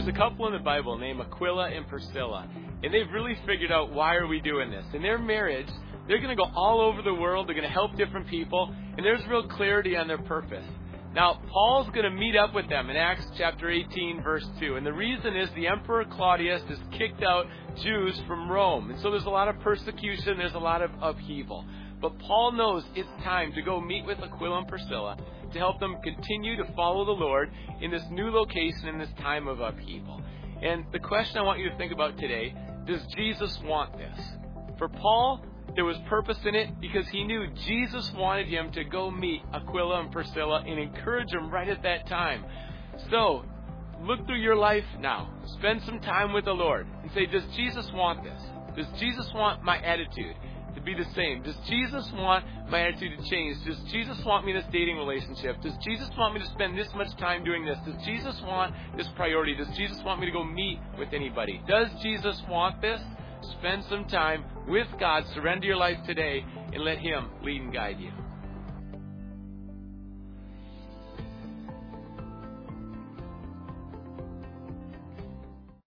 There's a couple in the Bible named Aquila and Priscilla, and they've really figured out why are we doing this. In their marriage, they're going to go all over the world. They're going to help different people, and there's real clarity on their purpose. Now, Paul's going to meet up with them in Acts chapter 18, verse 2. And the reason is the Emperor Claudius has kicked out Jews from Rome. And so there's a lot of persecution. There's a lot of upheaval. But Paul knows it's time to go meet with Aquila and Priscilla to help them continue to follow the Lord in this new location in this time of upheaval. And the question I want you to think about today, does Jesus want this? For Paul, there was purpose in it because he knew Jesus wanted him to go meet Aquila and Priscilla and encourage them right at that time. So, look through your life now. Spend some time with the Lord and say, does Jesus want this? Does Jesus want my attitude to be the same? Does Jesus want my attitude to change? Does Jesus want me in this dating relationship? Does Jesus want me to spend this much time doing this? Does Jesus want this priority? Does Jesus want me to go meet with anybody? Does Jesus want this? Spend some time with God. Surrender your life today and let Him lead and guide you.